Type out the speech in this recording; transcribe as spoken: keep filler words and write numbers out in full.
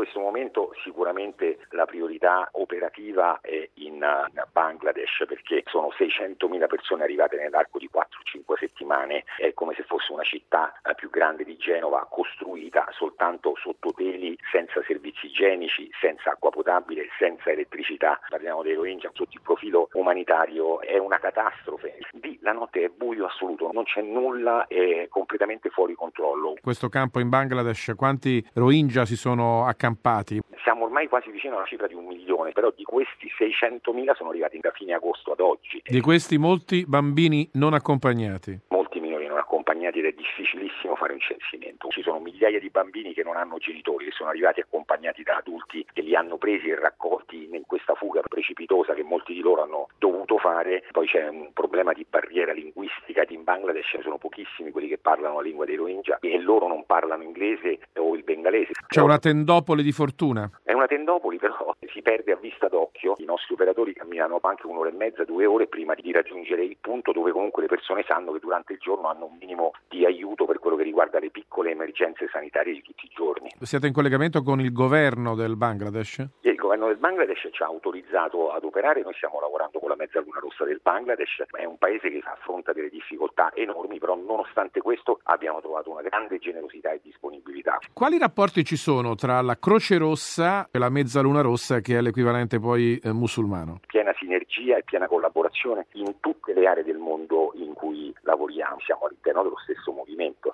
questo momento sicuramente la priorità operativa è in Bangladesh, perché sono seicentomila persone arrivate nell'arco di quattro cinque settimane, è come se fosse una città più grande di Genova, costruita soltanto sotto teli, senza servizi igienici, senza acqua potabile, senza elettricità. Parliamo dei Rohingya sotto il profilo umanitario, è una catastrofe. Lì la notte è buio assoluto, non c'è nulla, è completamente fuori controllo. Questo campo in Bangladesh, quanti Rohingya si sono accampati? Siamo ormai quasi vicino alla cifra di un milione, però di questi seicentomila sono arrivati da fine agosto ad oggi. Di questi molti bambini non accompagnati. Molti minori non accompagnati ed è difficilissimo fare un censimento. Ci sono migliaia di bambini che non hanno genitori, che sono arrivati accompagnati da adulti che li hanno presi e raccolti in questa fuga precipitosa che molti di loro hanno dovuto fare. Poi c'è un problema di barriera linguistica. In Bangladesh sono pochissimi quelli che parlano la lingua dei Rohingya e loro non parlano inglese o il bengalese. C'è una tendopoli di fortuna. È una tendopoli, però si perde a vista d'occhio. I nostri operatori camminano anche un'ora e mezza, due ore prima di raggiungere il punto dove comunque le persone sanno che durante il giorno hanno un minimo di aiuto per quello che riguarda le piccole emergenze sanitarie di tutti i giorni. Siete in collegamento con il governo del Bangladesh? Il governo del Bangladesh ci ha autorizzato ad operare, noi stiamo lavorando con la Mezzaluna Rossa del Bangladesh, è un paese che affronta delle difficoltà enormi, però nonostante questo abbiamo trovato una grande generosità e disponibilità. Quali rapporti ci sono tra la Croce Rossa e la Mezzaluna Rossa, che è l'equivalente poi eh, musulmano? Piena sinergia e piena collaborazione in tutte le aree del mondo in cui lavoriamo, siamo all'interno dello stesso movimento.